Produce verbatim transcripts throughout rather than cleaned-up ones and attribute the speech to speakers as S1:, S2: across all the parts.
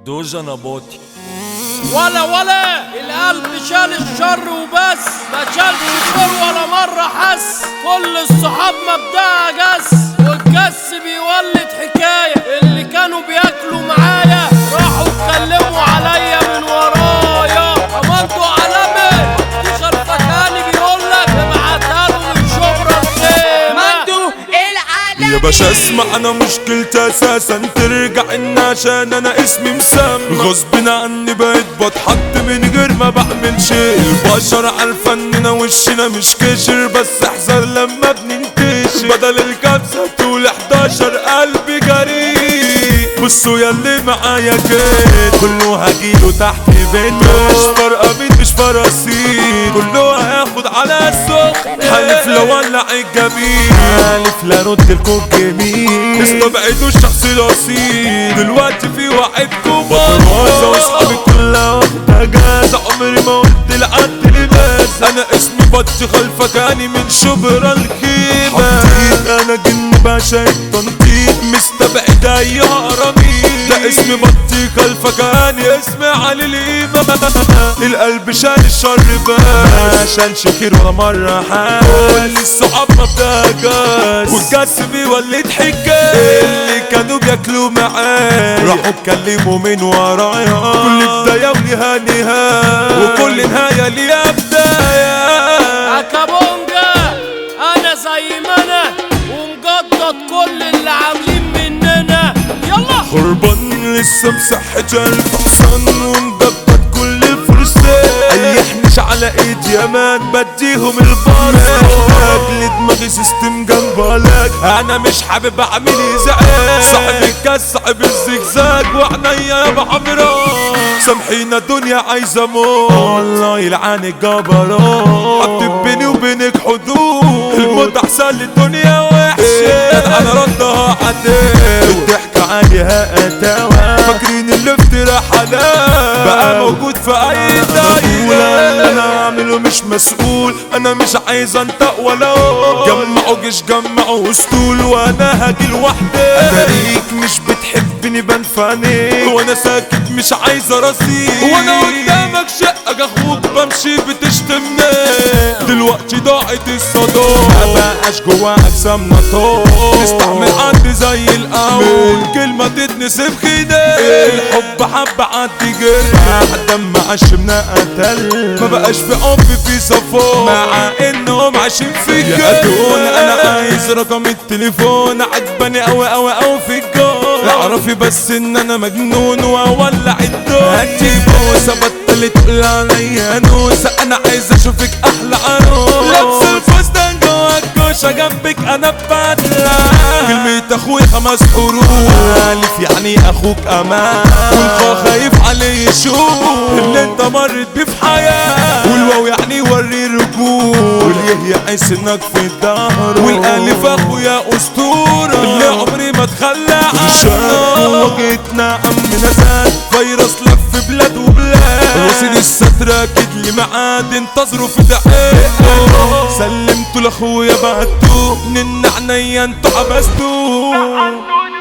S1: دوجا نباطي
S2: ولا ولا القلب شال الشر وبس، ما شالش خير ولا مرة حس. كل الصحاب مبدأها جس، والجس بيولد حكاية. اللي كانوا بياكلوا معايا راحوا اتكلموا عليا من ورايا. امانته علامة دي خلفكاني بيقولك ابعتها له من شبرا الخيمة.
S1: يا باشا اسمع، انا مشكلتي اساسا ترجع ان عشان انا اسمي مسمى غصب عني بقيت بتحط من غير ما بعمل شيء. البشر عارفه اننا وشنا مش كشر، بس احذر لما بننتشر. بدل الكبسه تقول حداشر قلبي جريء. بصوا ياللي معايا كده كله هجيله تحت بيته، مش فارقه مين مش فراسيل، كله هياخد على السخن. حالف لو ولع الجميل، حالف لا رد لكم جميل. استبعدوا الشخص الاصيل، دلوقتي في وعدكم بطرازه واصحابي كلها واخده جازه. عمري ما قلت لحد لباس، انا اسمي بطي خلفكاني من شبرا الخيمه. انا جن باشا التنطيط، مستبعد اي هرمين. ده اسمي بطي خلفكاني، اسمي علي القيمه. القلب شال الشر بس، شال شكير ولا مره حال. الصحاب ما بتهجس، والجس بيولد حكايه. اللي كانوا بياكلوا معايا راحوا اتكلموا من ورايا. كل بدايه وليها نهايه، وكل نهايه ليها بدايه.
S2: عكابونجا انا زي ما انا، ومجدد كل اللي عاملين مننا. يلا
S1: خربان لسه مسحج الف حصان، ومجدد كل فرسان. ايحنش على ايدي يا مان بديهم البارة. اجل دماغي سيستم جنبالك، انا مش حابب اعمل ازعاج. صاحب الكاس صاحب الزجزاج، وعنيا يا بعمران. سامحينا الدنيا عايزه موت، والله يلعن الجبروت. حط بيني وبينك حدود، الموت احسن للدنيا وحشه. انا ردها عداوه، الضحك عليها قتاوه. فاكرين اللي افترى حلال بقى موجود في اي دايره. انا اعمله مش مسؤول، انا مش عايز انطق ولا اقول. جمعوا جيش جمعوا اسطول، وانا هاجي لوحدي. اتاريك مش بتحبني بنفاني، وانا ساكت مش عايز اراسيك. وانا قدامك شقك اخوك بمشي بتشتمني. دلوقتي ضاعت الصداقة، مبقاش جوا اجسامنا طاق. نستحمل عندي زي الاول، كلمة تتنسب كده. الحب حب عدي جرح، دم عشمنا قتل. مبقاش في حب في صفاء، مع انهم عايشين في الجنة. يا ادون انا عايز رقم التليفون، عجباني اوي اوي اوي في الجو. اعرفي بس ان انا مجنون واولع الدنيا. هاتي بوسه بطلت تقول عليا نوسه، انا عايز اشوفك احلى عروس. لابسه الفستان جوا الكوشه، جنبك انا ببدله. كلمة اخوي خمس حروف، الف يعني اخوك امان. والخا خايف عليه يشوف اللي انت مرت بيه في حياه. والواو يعني وري الرجول، واليه يعيش انك في الدهر. والالف اخويا اسطوره، اللي عمري ما اتخلى عنه. وجهتنا امنا زاد، فيروس لف بلاد وبلاد. وسيد الستر اكيد لي ميعاد، انتظروا في دقيقه. سلمتوا لاخويا بعتوه، من عينيا انتوا حبستوه.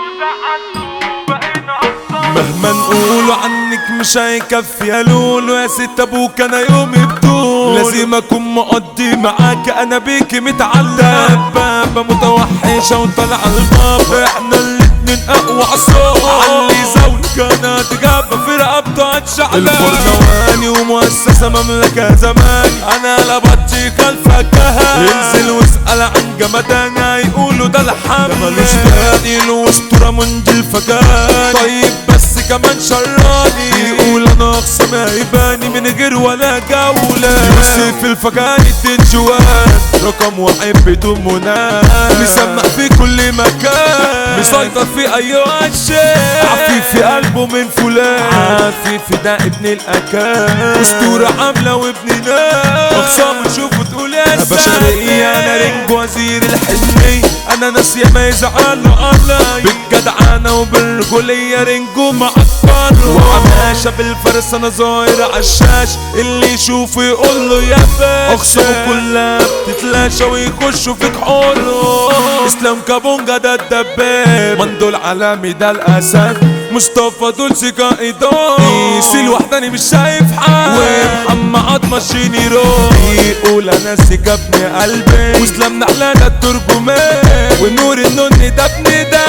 S1: مهما نقولوا عنك مش هيكفي يا لولو. يا ست ابوك انا يومي بطول، لازم اكون مقضي معاك انا بيكي متعلق. بابا متوحشه وطلع الباب، احنا الاتنين اقوى عصام. علي زولك انا تجابه في رقبته هتشعلق. الفرنواني ومؤسسه مملكه زمان، انا لبطي خلفك اهل. انزل واسال عن جمدان، هيقولوا ده الحمل. ده ملوش تاني الاسطوره منجي الفجان. طيب بس كمان شراني، يقول انا اقسم هيباني من غير ولا جولة. يوسف الفجاني التنجوان، رقم واحد بدون منام. مسمع في كل مكان، مسيطر في اي وشة. عفيف في قلبه من فلان، عفيف ده ابن الاكان. اسطورة عاملة وابن ناس، اقسام تشوف وتقول يا بشرية. انا رنج وزير الحلمية، انا ناس ياما يزعلوا علي. بالجدعانة وبالرجولية رنجو معطر. وعماشة بالفرس انا ظاهر عالشاش، اللي يشوفه يقول له يا باش. اخصامه كلها بتتلاشى ويخشوا في كحوله. اسلام كابونجا ده الدباب، مندول عالمي ده الاسد. مصطفى دول سيكا ايدون قيس الوحداني مش شايف حد ومحمد ماشيني روح يقول انا سيكا ابن قلبي واسلام نحلة ده الترجمان ونور النون ده ابن ده